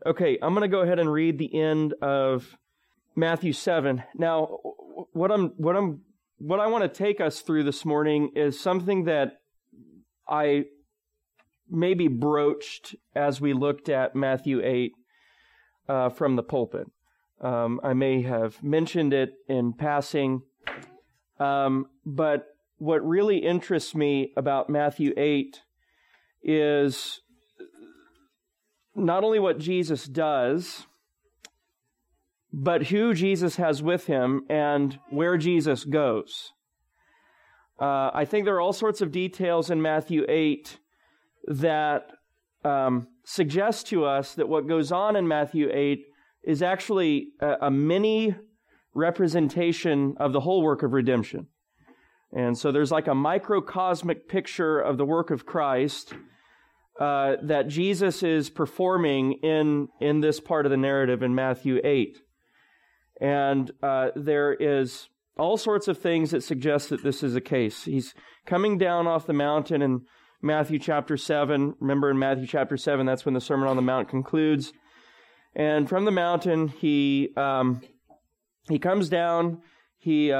Okay, I'm going to go ahead and read the end of Matthew 7. Now, what I want to take us through this morning is something that I maybe broached as we looked at Matthew 8 from the pulpit. I may have mentioned it in passing, but what really interests me about Matthew 8 is not only what Jesus does, but who Jesus has with him and where Jesus goes. I think there are all sorts of details in Matthew 8 that suggest to us that what goes on in Matthew 8 is actually a mini representation of the whole work of redemption. And so there's like a microcosmic picture of the work of Christ that Jesus is performing in this part of the narrative in Matthew 8. And there is all sorts of things that suggest that this is the case. He's coming down off the mountain in Matthew chapter 7. Remember in Matthew chapter 7, that's when the Sermon on the Mount concludes. And from the mountain, he comes down, he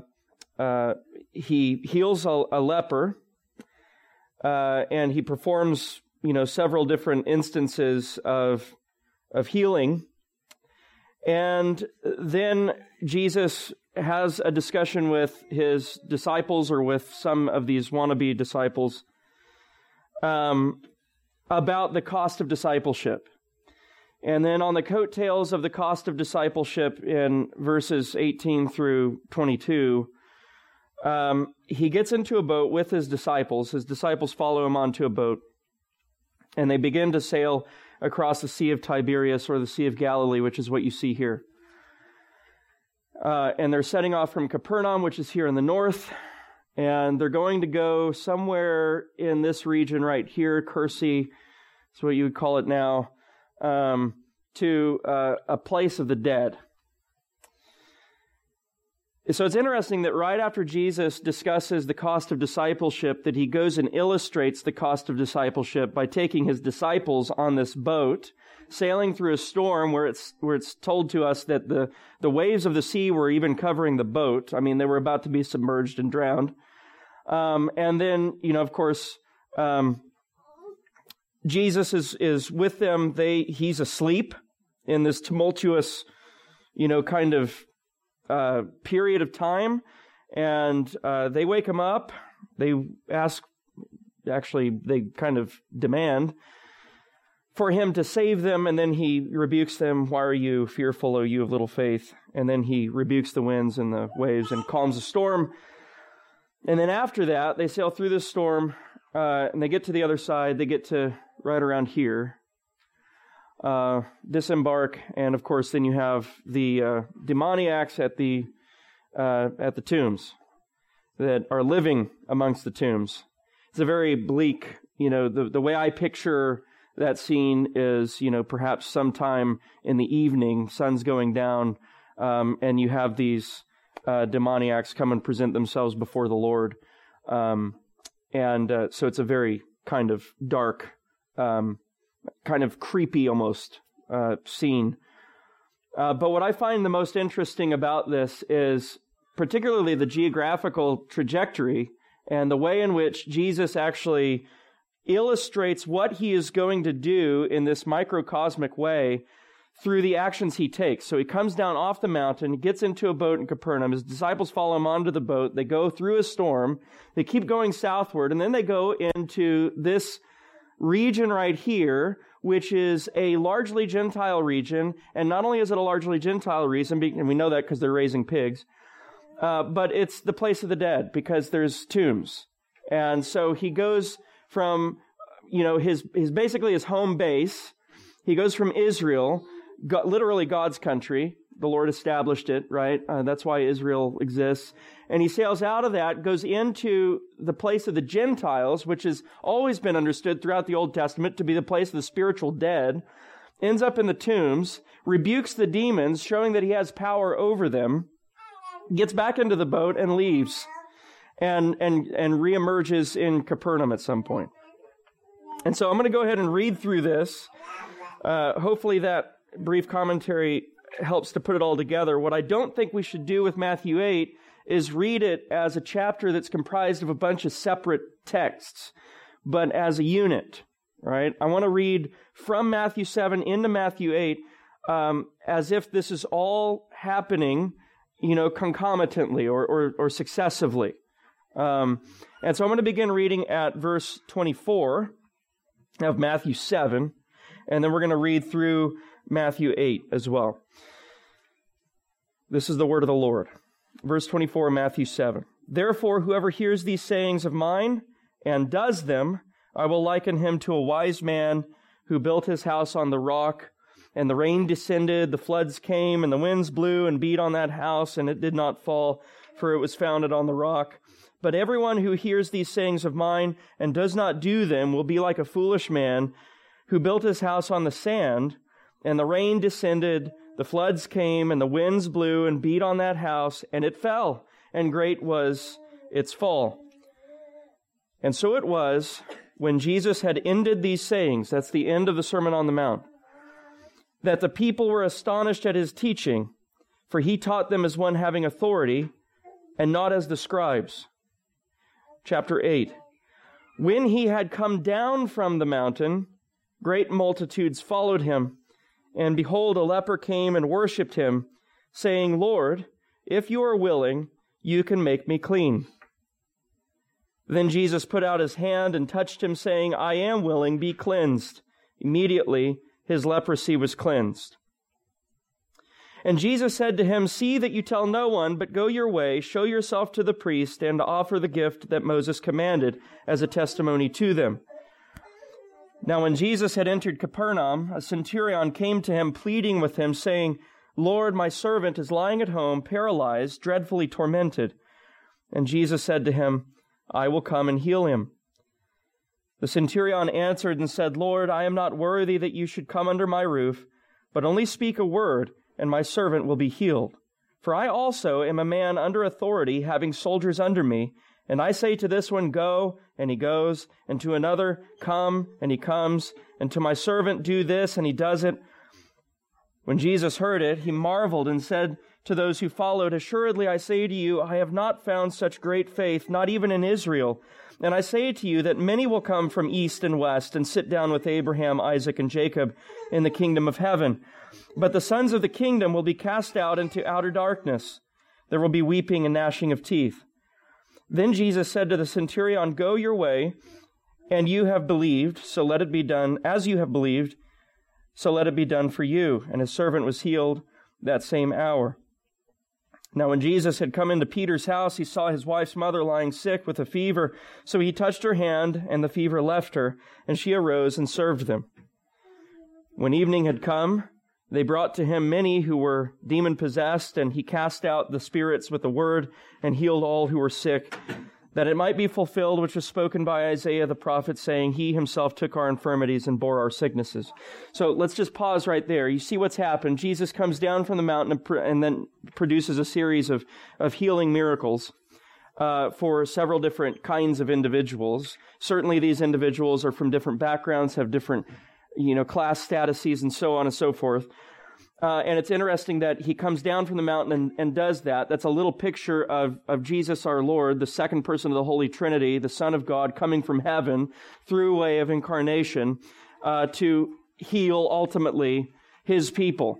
heals a leper, and he performs, several different instances of healing. And then Jesus has a discussion with his disciples, or with some of these wannabe disciples, about the cost of discipleship. And then on the coattails of the cost of discipleship in verses 18 through 22, he gets into a boat with his disciples. His disciples follow him onto a boat, and they begin to sail across the Sea of Tiberias, or the Sea of Galilee, which is what you see here. And they're setting off from Capernaum, which is here in the north, and they're going to go somewhere in this region right here, Kursi, is what you would call it now, to a place of the dead. So it's interesting that right after Jesus discusses the cost of discipleship, that he goes and illustrates the cost of discipleship by taking his disciples on this boat, sailing through a storm where it's told to us that the waves of the sea were even covering the boat. I mean, they were about to be submerged and drowned. And then, of course, Jesus is with them. He's asleep in this tumultuous, kind of period of time, and they wake him up. They they kind of demand for him to save them, and then he rebukes them. "Why are you fearful, O you of little faith?" And then he rebukes the winds and the waves and calms the storm. And then after that, they sail through this storm, and they get to the other side. They get to right around here, disembark, and of course, then you have the demoniacs at the tombs that are living amongst the tombs. It's a very bleak, the way I picture that scene is, perhaps sometime in the evening, sun's going down, and you have these demoniacs come and present themselves before the Lord. So it's a very kind of dark, kind of creepy almost scene. But what I find the most interesting about this is particularly the geographical trajectory and the way in which Jesus actually illustrates what he is going to do in this microcosmic way through the actions he takes. So he comes down off the mountain, he gets into a boat in Capernaum. His disciples follow him onto the boat. They go through a storm. They keep going southward, and then they go into this region right here, which is a largely Gentile region. And not only is it a largely Gentile region, and we know that because they're raising pigs, but it's the place of the dead because there's tombs. And so he goes from, his basically his home base. He goes from Israel, literally God's country. The Lord established it, right? That's why Israel exists. And he sails out of that, goes into the place of the Gentiles, which has always been understood throughout the Old Testament to be the place of the spiritual dead, ends up in the tombs, rebukes the demons, showing that he has power over them, gets back into the boat and leaves, and reemerges in Capernaum at some point. And so I'm going to go ahead and read through this. Hopefully that brief commentary helps to put it all together. What I don't think we should do with Matthew 8 is read it as a chapter that's comprised of a bunch of separate texts, but as a unit, right? I want to read from Matthew 7 into Matthew 8 as if this is all happening, concomitantly or successively. And so I'm going to begin reading at verse 24 of Matthew 7, and then we're going to read through Matthew 8 as well. This is the word of the Lord. Verse 24, Matthew 7. Therefore, whoever hears these sayings of mine and does them, I will liken him to a wise man who built his house on the rock, and the rain descended, the floods came, and the winds blew and beat on that house, and it did not fall, for it was founded on the rock. But everyone who hears these sayings of mine and does not do them will be like a foolish man who built his house on the sand, and the rain descended, the floods came, and the winds blew and beat on that house, and it fell, and great was its fall. And so it was, when Jesus had ended these sayings, that's the end of the Sermon on the Mount, that the people were astonished at his teaching, for he taught them as one having authority, and not as the scribes. Chapter 8. When he had come down from the mountain, great multitudes followed him, and behold, a leper came and worshipped him, saying, Lord, if you are willing, you can make me clean. Then Jesus put out his hand and touched him, saying, I am willing, be cleansed. Immediately his leprosy was cleansed. And Jesus said to him, see that you tell no one, but go your way, show yourself to the priest, and offer the gift that Moses commanded as a testimony to them. Now when Jesus had entered Capernaum, a centurion came to him, pleading with him, saying, Lord, my servant is lying at home, paralyzed, dreadfully tormented. And Jesus said to him, I will come and heal him. The centurion answered and said, Lord, I am not worthy that you should come under my roof, but only speak a word, and my servant will be healed. For I also am a man under authority, having soldiers under me. And I say to this one, go, and he goes, and to another, come, and he comes, and to my servant, do this, and he does it. When Jesus heard it, he marveled and said to those who followed, assuredly I say to you, I have not found such great faith, not even in Israel. And I say to you that many will come from east and west and sit down with Abraham, Isaac, and Jacob in the kingdom of heaven. But the sons of the kingdom will be cast out into outer darkness. There will be weeping and gnashing of teeth. Then Jesus said to the centurion, go your way, and you have believed, so let it be done. As you have believed, so let it be done for you. And his servant was healed that same hour. Now when Jesus had come into Peter's house, he saw his wife's mother lying sick with a fever. So he touched her hand, and the fever left her, and she arose and served them. When evening had come, they brought to him many who were demon-possessed, and he cast out the spirits with the word and healed all who were sick, that it might be fulfilled which was spoken by Isaiah the prophet, saying, he himself took our infirmities and bore our sicknesses. So let's just pause right there. You see what's happened. Jesus comes down from the mountain and then produces a series of healing miracles for several different kinds of individuals. Certainly these individuals are from different backgrounds, have different class statuses and so on and so forth. And it's interesting that he comes down from the mountain and does that. That's a little picture of Jesus our Lord, the second person of the Holy Trinity, the Son of God, coming from heaven through way of incarnation to heal ultimately his people.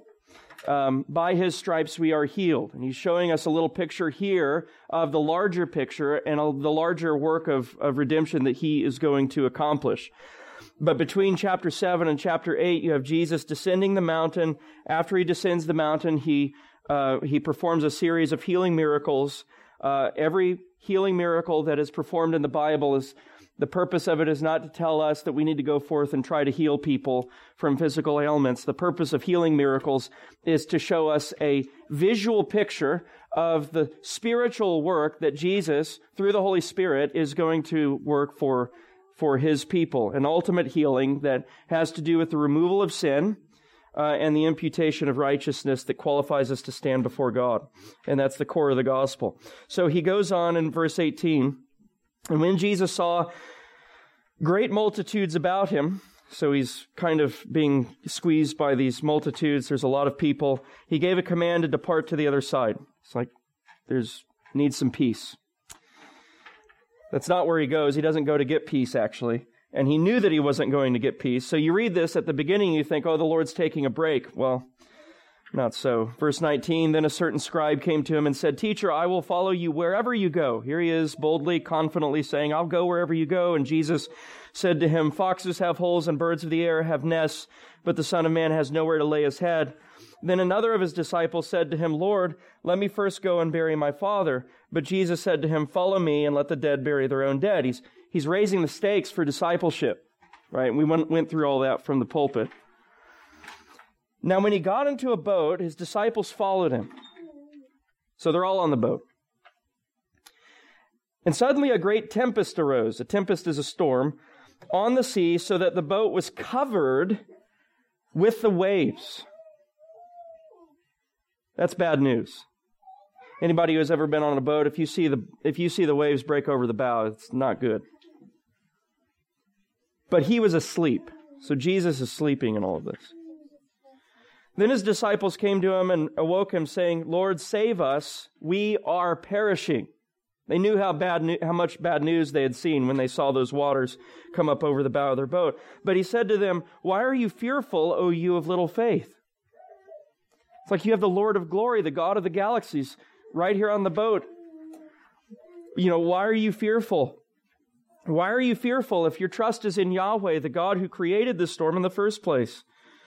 By his stripes we are healed. And he's showing us a little picture here of the larger picture and the larger work of redemption that he is going to accomplish. But between chapter 7 and chapter 8, you have Jesus descending the mountain. After he descends the mountain, he performs a series of healing miracles. Every healing miracle that is performed in the Bible the purpose of it is not to tell us that we need to go forth and try to heal people from physical ailments. The purpose of healing miracles is to show us a visual picture of the spiritual work that Jesus, through the Holy Spirit, is going to work for his people, an ultimate healing that has to do with the removal of sin and the imputation of righteousness that qualifies us to stand before God. And that's the core of the gospel. So he goes on in verse 18, and when Jesus saw great multitudes about him, So he's kind of being squeezed by these multitudes. There's a lot of people. He gave a command to depart to the other side. It's like needs some peace. That's not where he goes. He doesn't go to get peace, actually. And he knew that he wasn't going to get peace. So you read this at the beginning, you think, oh, the Lord's taking a break. Well, not so. Verse 19, then a certain scribe came to him and said, Teacher, I will follow you wherever you go. Here he is, boldly, confidently saying, I'll go wherever you go. And Jesus said to him, Foxes have holes and birds of the air have nests, but the Son of Man has nowhere to lay his head. Then another of his disciples said to him, Lord, let me first go and bury my father. But Jesus said to him, Follow me and let the dead bury their own dead. He's raising the stakes for discipleship, right? We went through all that from the pulpit. Now, when he got into a boat, his disciples followed him. So they're all on the boat. And suddenly a great tempest arose. A tempest is a storm on the sea, so that the boat was covered with the waves. That's bad news. Anybody who has ever been on a boat, if you see the waves break over the bow, it's not good. But he was asleep. So Jesus is sleeping in all of this. Then his disciples came to him and awoke him, saying, Lord, save us, we are perishing. They knew how much bad news they had seen when they saw those waters come up over the bow of their boat. But he said to them, Why are you fearful, O you of little faith? It's like you have the Lord of glory, the God of the galaxies, right here on the boat. Why are you fearful? Why are you fearful if your trust is in Yahweh, the God who created the storm in the first place?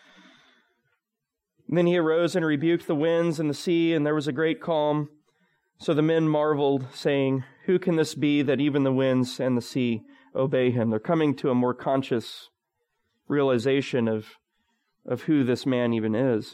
And then he arose and rebuked the winds and the sea, and there was a great calm. So the men marveled, saying, Who can this be that even the winds and the sea obey him? They're coming to a more conscious realization of who this man even is.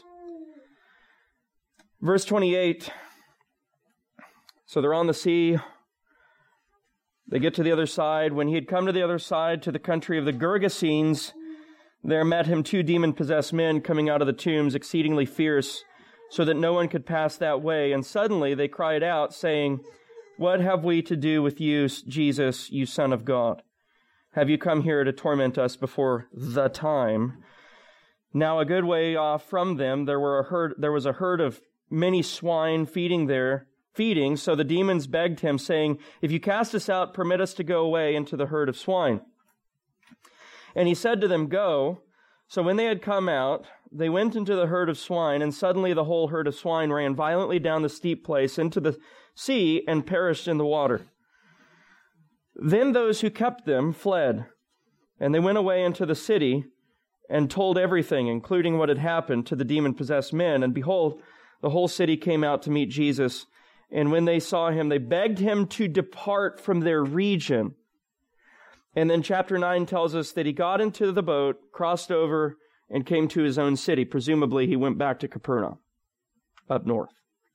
Verse 28, so they're on the sea. They get to the other side. When he had come to the other side, to the country of the Gergesenes, there met him 2 demon-possessed men coming out of the tombs, exceedingly fierce, so that no one could pass that way. And suddenly they cried out, saying, What have we to do with you, Jesus, you Son of God? Have you come here to torment us before the time? Now a good way off from them, there was a herd of many swine feeding, so the demons begged him, saying, If you cast us out, permit us to go away into the herd of swine. And he said to them, Go. So when they had come out, they went into the herd of swine, and suddenly the whole herd of swine ran violently down the steep place into the sea and perished in the water. Then those who kept them fled, and they went away into the city and told everything, including what had happened, to the demon-possessed men. And behold, the whole city came out to meet Jesus. And when they saw him, they begged him to depart from their region. And then chapter 9 tells us that he got into the boat, crossed over, and came to his own city. Presumably, he went back to Capernaum, up north.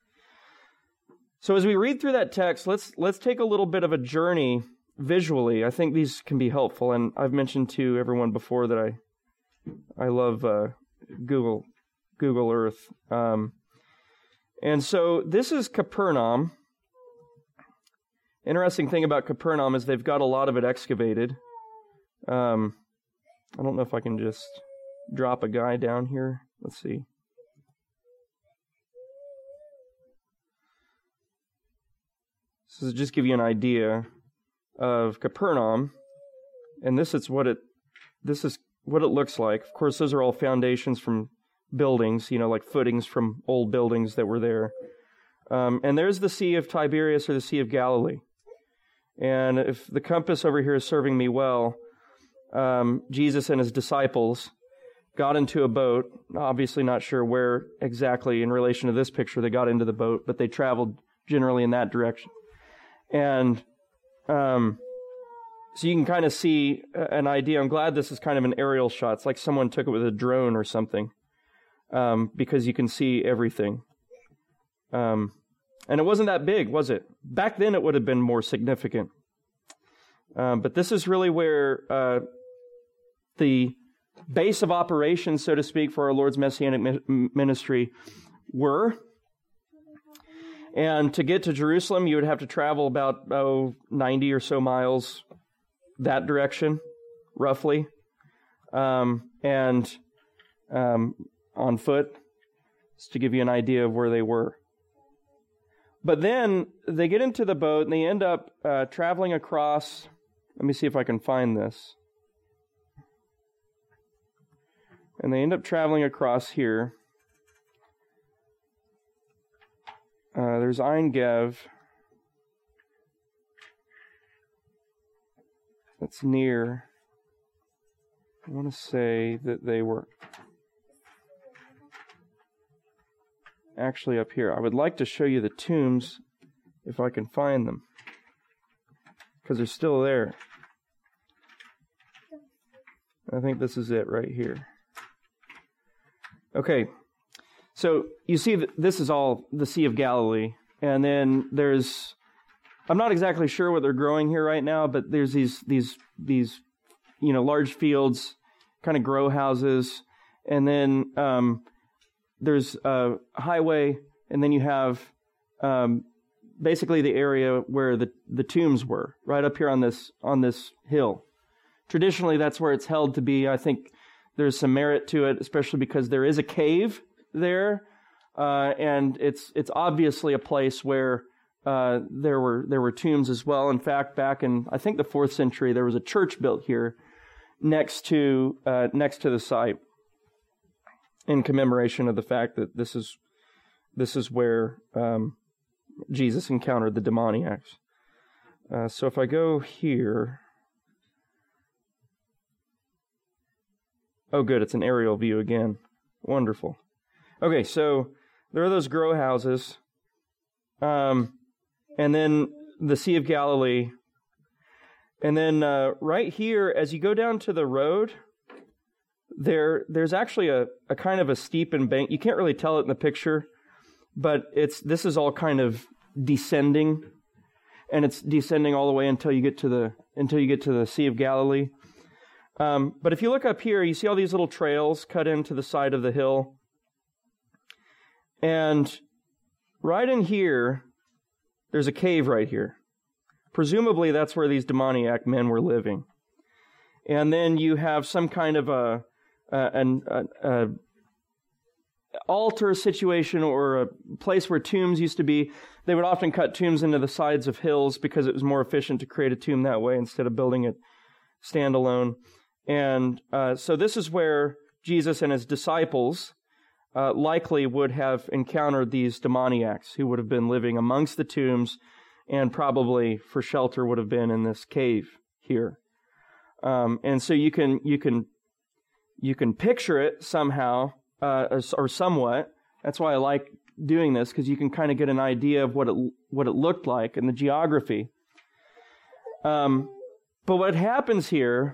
So as we read through that text, let's take a little bit of a journey visually. I think these can be helpful. And I've mentioned to everyone before that I love Google Earth. And so this is Capernaum. Interesting thing about Capernaum is they've got a lot of it excavated. I don't know if I can just drop a guy down here. Let's see. So to just give you an idea of Capernaum, and this is what it looks like. Of course, those are all foundations from buildings, like footings from old buildings that were there. And there's the Sea of Tiberias, or the Sea of Galilee. And if the compass over here is serving me well, Jesus and his disciples got into a boat, obviously not sure where exactly in relation to this picture they got into the boat, but they traveled generally in that direction. And so you can kind of see an idea. I'm glad this is kind of an aerial shot. It's like someone took it with a drone or something, because you can see everything. And it wasn't that big, was it? Back then it would have been more significant. But this is really where the base of operations, so to speak, for our Lord's Messianic ministry were. And to get to Jerusalem, you would have to travel about 90 or so miles that direction, roughly. and on foot, just to give you an idea of where they were. But then they get into the boat and they end up traveling across. Let me see if I can find this. And they end up traveling across here. There's Ein Gev. That's near. I want to say that they were actually up here. I would like to show you the tombs if I can find them, because they're still there. I think this is it right here. Okay, so you see that this is all the Sea of Galilee, and then there's, I'm not exactly sure what they're growing here right now, but there's these large fields, kind of grow houses, and then there's a highway, and then you have basically the area where the tombs were, right up here on this hill. Traditionally, that's where it's held to be. I think there's some merit to it, especially because there is a cave there, and it's obviously a place where there were tombs as well. In fact, back in I think the 4th century, there was a church built here next to the site, in commemoration of the fact that this is where Jesus encountered the demoniacs. So if I go here, oh good, it's an aerial view again. Wonderful. Okay, so there are those grow houses, and then the Sea of Galilee, and then right here, as you go down to the road, there's actually a kind of a steep embankment. You can't really tell it in the picture, but this is all kind of descending, and it's descending all the way until you get to the Sea of Galilee. But if you look up here, you see all these little trails cut into the side of the hill, and right in here, there's a cave right here. Presumably, that's where these demoniac men were living. And then you have some kind of an altar situation, or a place where tombs used to be. They would often cut tombs into the sides of hills because it was more efficient to create a tomb that way instead of building it standalone. And so this is where Jesus and his disciples likely would have encountered these demoniacs who would have been living amongst the tombs, and probably for shelter would have been in this cave here. And so you can picture it somehow, or somewhat. That's why I like doing this, because you can kind of get an idea of what it looked like and the geography. But what happens here,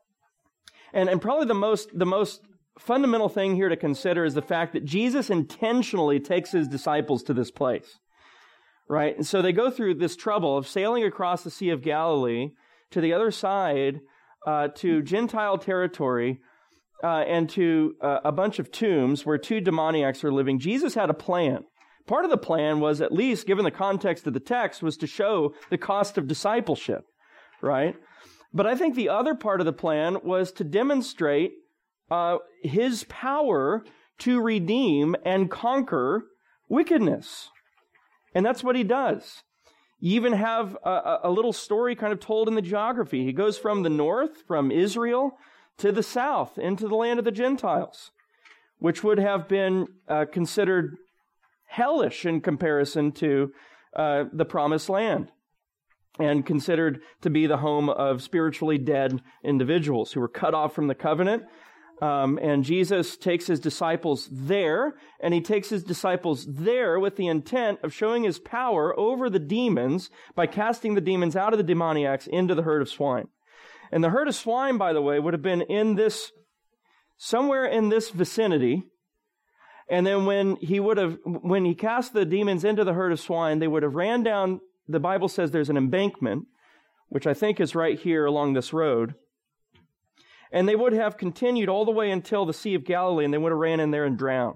and probably the most fundamental thing here to consider, is the fact that Jesus intentionally takes his disciples to this place, right? And so they go through this trouble of sailing across the Sea of Galilee to the other side, to Gentile territory, and to a bunch of tombs where 2 demoniacs are living. Jesus had a plan. Part of the plan was, at least given the context of the text, was to show the cost of discipleship, right? But I think the other part of the plan was to demonstrate his power to redeem and conquer wickedness. And that's what he does. You even have a little story kind of told in the geography. He goes from the north, from Israel, to the south, into the land of the Gentiles, which would have been considered hellish in comparison to the promised land, and considered to be the home of spiritually dead individuals who were cut off from the covenant. And Jesus takes his disciples there, and he takes his disciples there with the intent of showing his power over the demons by casting the demons out of the demoniacs into the herd of swine. And the herd of swine, by the way, would have been somewhere in this vicinity. And then when he cast the demons into the herd of swine, they would have ran down, the Bible says there's an embankment, which I think is right here along this road. And they would have continued all the way until the Sea of Galilee, and they would have ran in there and drowned.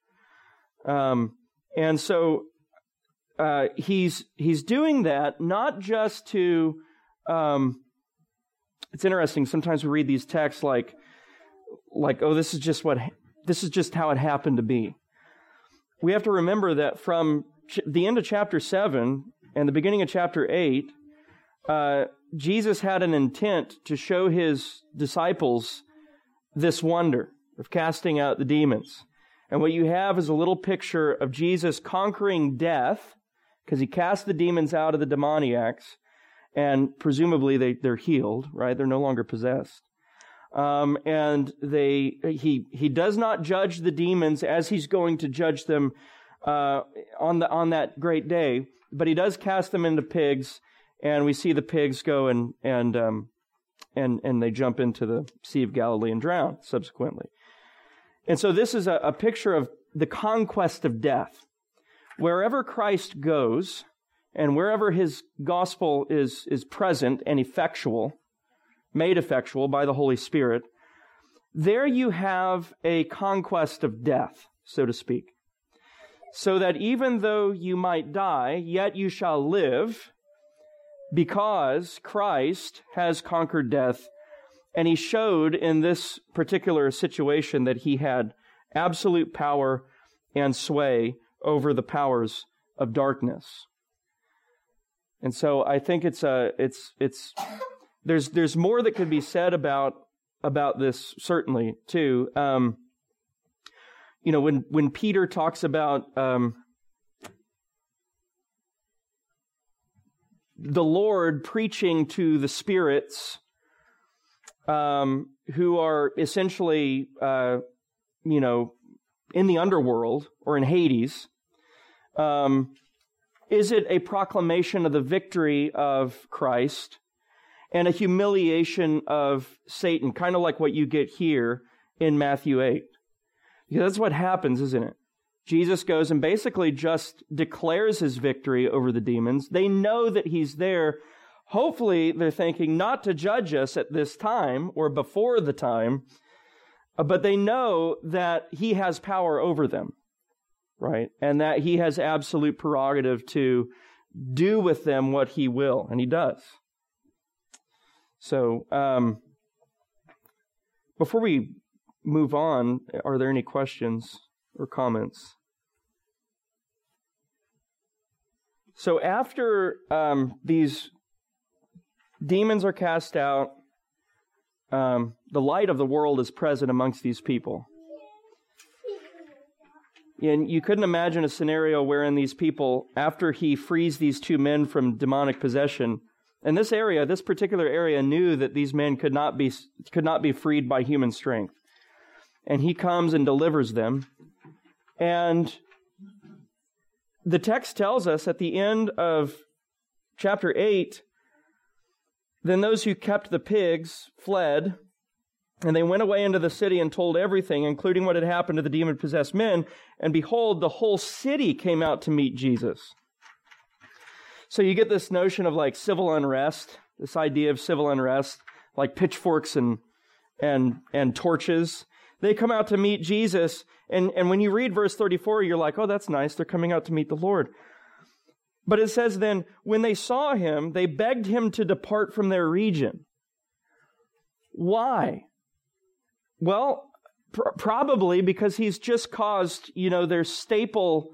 And so he's doing that not just to. It's interesting. Sometimes we read these texts like like, oh, this is just how it happened to be. We have to remember that from the end of chapter 7 and the beginning of chapter 8, Jesus had an intent to show his disciples this wonder of casting out the demons. And what you have is a little picture of Jesus conquering death, because he cast the demons out of the demoniacs, and presumably they're healed, right? They're no longer possessed. And he does not judge the demons as he's going to judge them on that great day, but he does cast them into pigs, and we see the pigs go and they jump into the Sea of Galilee and drown subsequently. And so this is a picture of the conquest of death. Wherever Christ goes, and wherever his gospel is present and effectual, made effectual by the Holy Spirit, there you have a conquest of death, so to speak. So that even though you might die, yet you shall live, because Christ has conquered death, and he showed in this particular situation that he had absolute power and sway over the powers of darkness. And so I think there's more that could be said about this, certainly, too. When Peter talks about the Lord preaching to the spirits who are essentially, in the underworld or in Hades, is it a proclamation of the victory of Christ and a humiliation of Satan, kind of like what you get here in Matthew 8? Because that's what happens, isn't it? Jesus goes and basically just declares his victory over the demons. They know that he's there. Hopefully, they're thinking not to judge us at this time or before the time, but they know that he has power over them, right? And that he has absolute prerogative to do with them what he will, and he does. So, before we move on, are there any questions or comments? So after these demons are cast out, the light of the world is present amongst these people. And you couldn't imagine a scenario wherein these people, after he frees these two men from demonic possession, and this particular area knew that these men could not be freed by human strength. And he comes and delivers them. And the text tells us at the end of chapter 8, then those who kept the pigs fled, and they went away into the city and told everything, including what had happened to the demon-possessed men. And behold, the whole city came out to meet Jesus. So you get this notion of like civil unrest, this idea of civil unrest, like pitchforks and torches. They come out to meet Jesus, and when you read verse 34, you're like, oh, that's nice. They're coming out to meet the Lord. But it says then, when they saw him, they begged him to depart from their region. Why? Well, probably because he's just caused, their staple,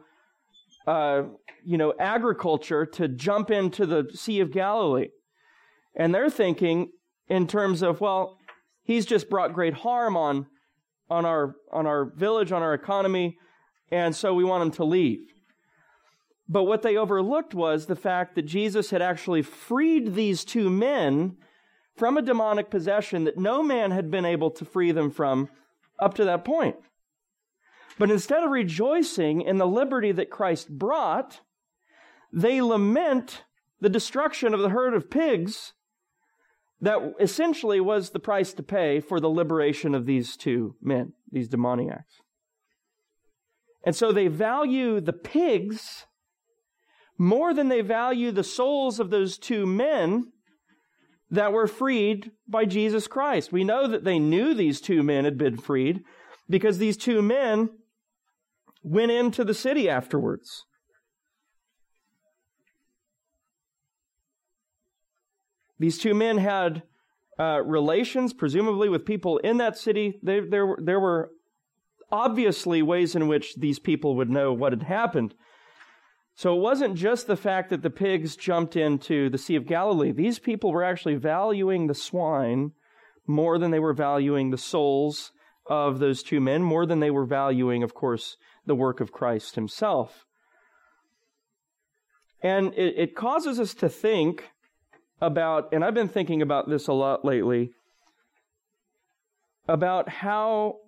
agriculture to jump into the Sea of Galilee. And they're thinking in terms of, well, he's just brought great harm on our village, on our economy, and so we want him to leave. But what they overlooked was the fact that Jesus had actually freed these two men from a demonic possession that no man had been able to free them from up to that point. But instead of rejoicing in the liberty that Christ brought, they lament the destruction of the herd of pigs that essentially was the price to pay for the liberation of these two men, these demoniacs. And so they value the pigs more than they value the souls of those two men that were freed by Jesus Christ. We know that they knew these two men had been freed because these two men went into the city afterwards. These two men had relations, presumably with people in that city. There were obviously ways in which these people would know what had happened. So it wasn't just the fact that the pigs jumped into the Sea of Galilee. These people were actually valuing the swine more than they were valuing the souls of those two men, more than they were valuing, of course, the work of Christ himself. And it causes us to think about, and I've been thinking about this a lot lately, about how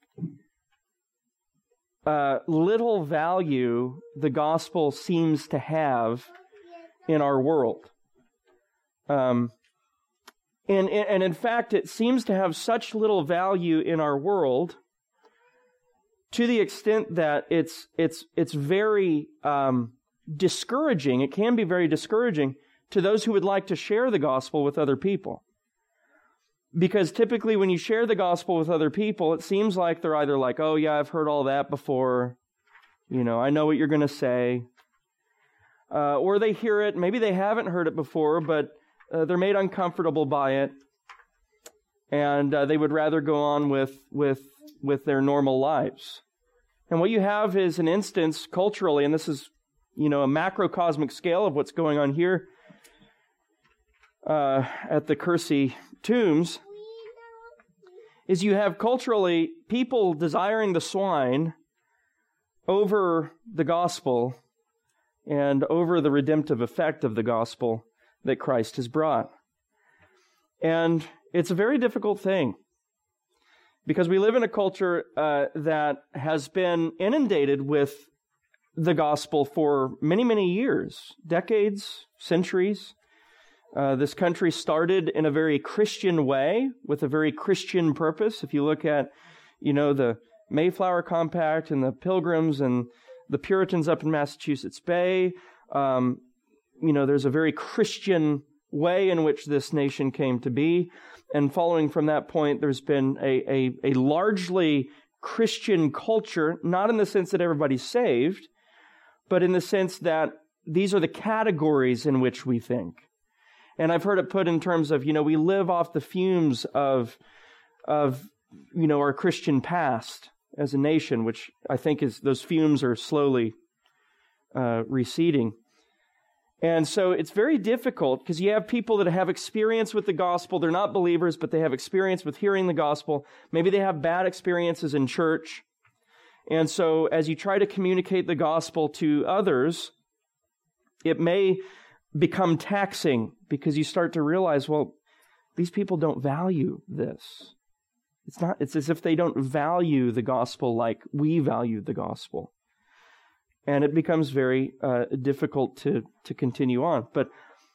little value the gospel seems to have in our world. And in fact, it seems to have such little value in our world to the extent that it's very discouraging. It can be very discouraging to those who would like to share the gospel with other people. Because typically when you share the gospel with other people, it seems like they're either like, oh yeah, I've heard all that before. I know what you're going to say. Or they hear it, maybe they haven't heard it before, but they're made uncomfortable by it. And they would rather go on with their normal lives. And what you have is an instance culturally, and this is, a macrocosmic scale of what's going on here at the Kersey tombs, is you have culturally people desiring the swine over the gospel and over the redemptive effect of the gospel that Christ has brought. And it's a very difficult thing because we live in a culture that has been inundated with the gospel for many, many years, decades, centuries. This country started in a very Christian way with a very Christian purpose. If you look at, the Mayflower Compact and the Pilgrims and the Puritans up in Massachusetts Bay, there's a very Christian way in which this nation came to be. And following from that point, there's been a largely Christian culture, not in the sense that everybody's saved, but in the sense that these are the categories in which we think. And I've heard it put in terms of, we live off the fumes of our Christian past as a nation, which I think is, those fumes are slowly receding. And so it's very difficult because you have people that have experience with the gospel. They're not believers, but they have experience with hearing the gospel. Maybe they have bad experiences in church. And so as you try to communicate the gospel to others, it may become taxing because you start to realize, well, these people don't value this. It's as if they don't value the gospel like we value the gospel. And it becomes very difficult to continue on. But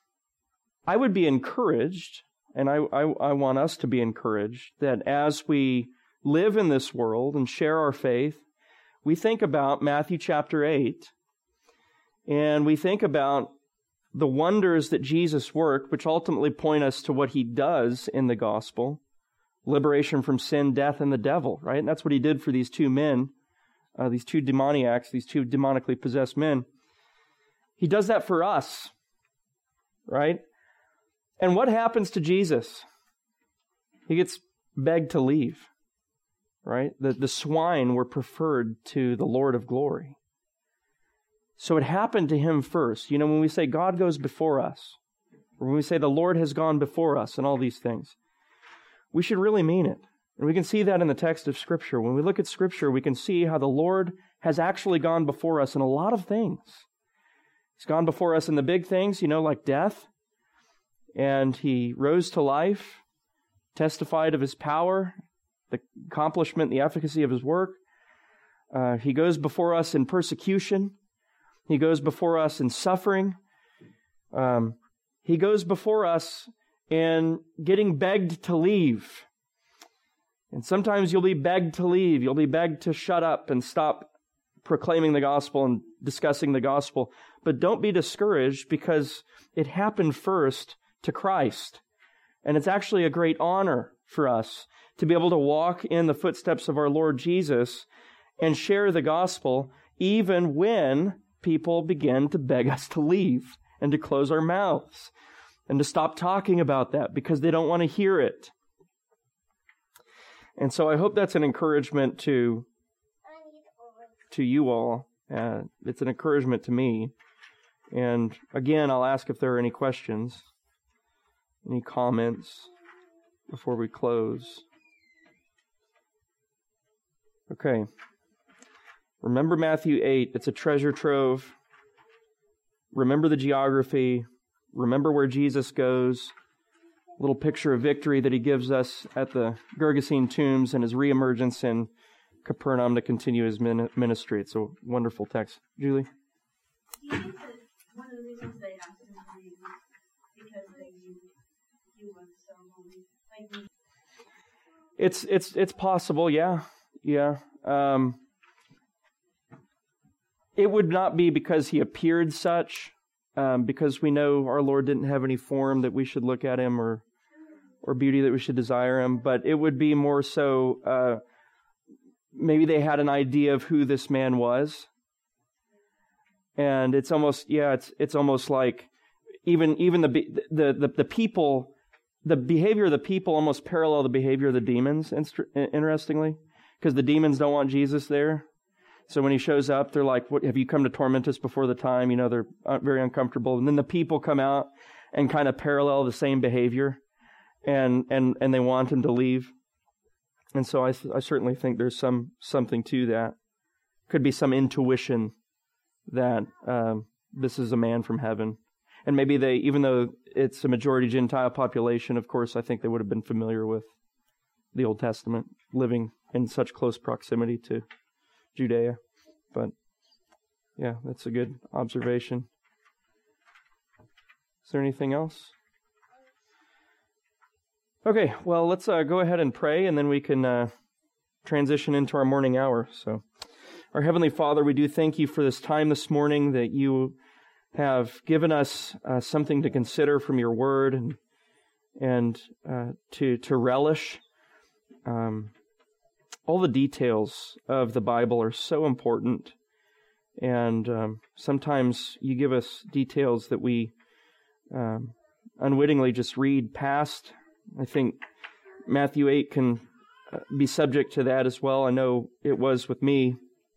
I would be encouraged, and I want us to be encouraged, that as we live in this world and share our faith, we think about Matthew chapter 8, and we think about the wonders that Jesus worked, which ultimately point us to what he does in the gospel, liberation from sin, death, and the devil, right? And that's what he did for these two men, these two demoniacs, these two demonically possessed men. He does that for us, right? And what happens to Jesus? He gets begged to leave, right? The swine were preferred to the Lord of glory. So it happened to him first. When we say God goes before us, or when we say the Lord has gone before us and all these things, we should really mean it. And we can see that in the text of Scripture. When we look at Scripture, we can see how the Lord has actually gone before us in a lot of things. He's gone before us in the big things, like death. And he rose to life, testified of his power, the accomplishment, the efficacy of his work. He goes before us in persecution. He goes before us in suffering. He goes before us in getting begged to leave. And sometimes you'll be begged to leave. You'll be begged to shut up and stop proclaiming the gospel and discussing the gospel. But don't be discouraged because it happened first to Christ. And it's actually a great honor for us to be able to walk in the footsteps of our Lord Jesus and share the gospel even when people begin to beg us to leave and to close our mouths. and to stop talking about that because they don't want to hear it. And so I hope that's an encouragement to you all. It's an encouragement to me. And again, I'll ask if there are any questions, any comments before we close. Okay. Remember Matthew 8. It's a treasure trove. Remember the geography. Remember where Jesus goes. A little picture of victory that he gives us at the Gergesene tombs and his reemergence in Capernaum to continue his ministry. It's a wonderful text. Julie? Do you think that one of the reasons they asked him to leave is because they knew he was so holy? It's possible, yeah. It would not be because he appeared such, because we know our Lord didn't have any form that we should look at him or beauty that we should desire him, but it would be more so maybe they had an idea of who this man was. And it's almost, it's almost like even the people, the behavior of the people almost parallel the behavior of the demons, interestingly, because the demons don't want Jesus there. So when he shows up, they're like, "What, have you come to torment us before the time?" They're very uncomfortable. And then the people come out and kind of parallel the same behavior, and they want him to leave. And so I certainly think there's something to that. Could be some intuition that this is a man from heaven. And maybe they, even though it's a majority Gentile population, of course, I think they would have been familiar with the Old Testament, living in such close proximity to Judea. But yeah, that's a good observation. Is there anything else? Okay, well, let's go ahead and pray, and then we can transition into our morning hour. So, our Heavenly Father, we do thank you for this time this morning that you have given us something to consider from your word and to relish. All the details of the Bible are so important, and sometimes you give us details that we unwittingly just read past. I think Matthew 8 can be subject to that as well. I know it was with me.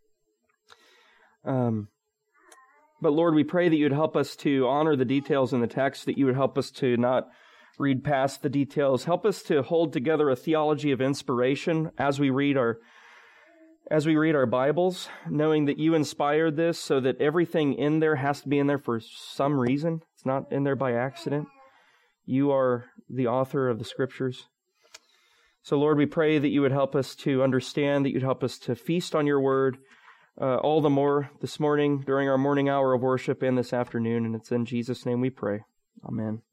But Lord, we pray that you'd help us to honor the details in the text, that you would help us to not read past the details. Help us to hold together a theology of inspiration as we read our Bibles, knowing that you inspired this so that everything in there has to be in there for some reason. It's not in there by accident. You are the author of the Scriptures. So Lord, we pray that you would help us to understand, that you'd help us to feast on your word all the more this morning during our morning hour of worship and this afternoon. And it's in Jesus' name we pray. Amen.